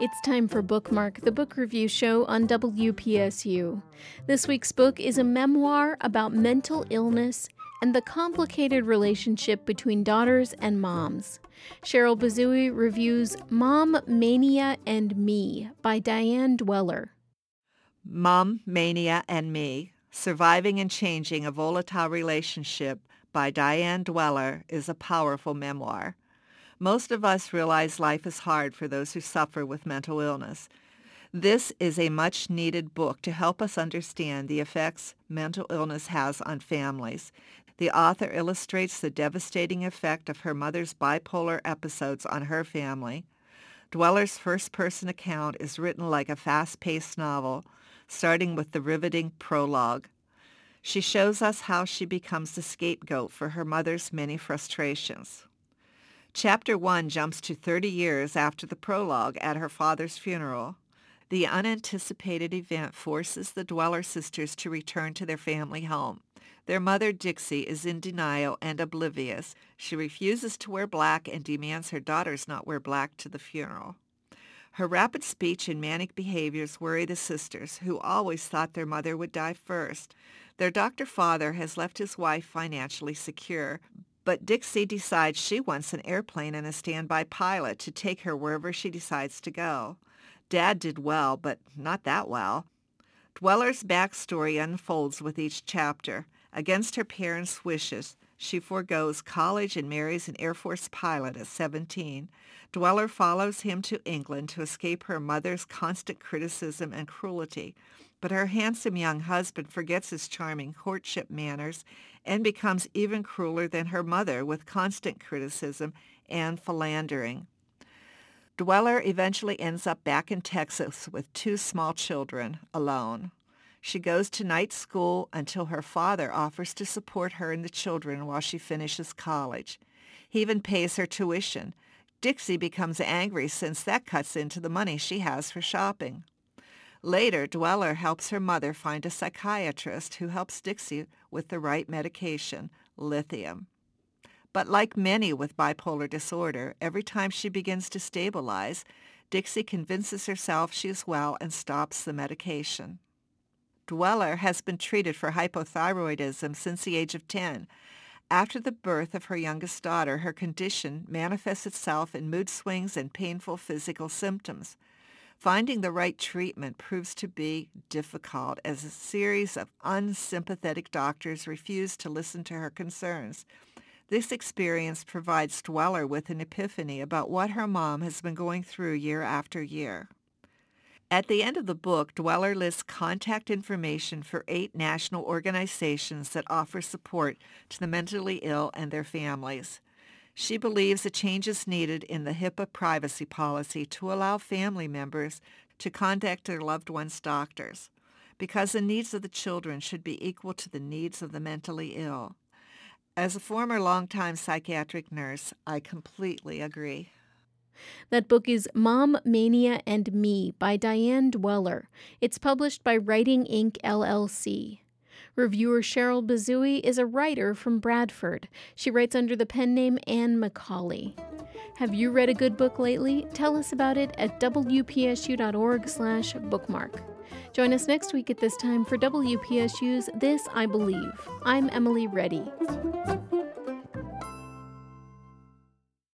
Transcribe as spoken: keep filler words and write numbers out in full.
It's time for Bookmark, the book review show on W P S U. This week's book is a memoir about mental illness and the complicated relationship between daughters and moms. Cheryl Bazooey reviews Mom, Mania, and Me by Diane Dweller. Mom, Mania, and Me, Surviving and Changing a Volatile Relationship by Diane Dweller is a powerful memoir. Most of us realize life is hard for those who suffer with mental illness. This is a much-needed book to help us understand the effects mental illness has on families. The author illustrates the devastating effect of her mother's bipolar episodes on her family. Dweller's first-person account is written like a fast-paced novel, starting with the riveting prologue. She shows us how she becomes the scapegoat for her mother's many frustrations. Chapter one jumps to thirty years after the prologue at her father's funeral. The unanticipated event forces the Dweller sisters to return to their family home. Their mother, Dixie, is in denial and oblivious. She refuses to wear black and demands her daughters not wear black to the funeral. Her rapid speech and manic behaviors worry the sisters, who always thought their mother would die first. Their doctor father has left his wife financially secure, but Dixie decides she wants an airplane and a standby pilot to take her wherever she decides to go. Dad did well, but not that well. Dweller's backstory unfolds with each chapter. Against her parents' wishes, she forgoes college and marries an Air Force pilot at seventeen. Dweller follows him to England to escape her mother's constant criticism and cruelty, but her handsome young husband forgets his charming courtship manners and becomes even crueler than her mother with constant criticism and philandering. Dweller eventually ends up back in Texas with two small children, alone. She goes to night school until her father offers to support her and the children while she finishes college. He even pays her tuition. Dixie becomes angry since that cuts into the money she has for shopping. Later, Dweller helps her mother find a psychiatrist who helps Dixie with the right medication, lithium. But like many with bipolar disorder, every time she begins to stabilize, Dixie convinces herself she is well and stops the medication. Dweller has been treated for hypothyroidism since the age of ten. After the birth of her youngest daughter, her condition manifests itself in mood swings and painful physical symptoms. Finding the right treatment proves to be difficult as a series of unsympathetic doctors refuse to listen to her concerns. This experience provides Dweller with an epiphany about what her mom has been going through year after year. At the end of the book, Dweller lists contact information for eight national organizations that offer support to the mentally ill and their families. She believes a change is needed in the HIPAA privacy policy to allow family members to contact their loved ones' doctors, because the needs of the children should be equal to the needs of the mentally ill. As a former longtime psychiatric nurse, I completely agree. That book is Mom, Mania, and Me by Diane Dweller. It's published by Writing Incorporated. L L C. Reviewer Cheryl Bazooey is a writer from Bradford. She writes under the pen name Anne Macaulay. Have you read a good book lately? Tell us about it at W P S U dot org slash bookmark. Join us next week at this time for W P S U's This I Believe. I'm Emily Reddy.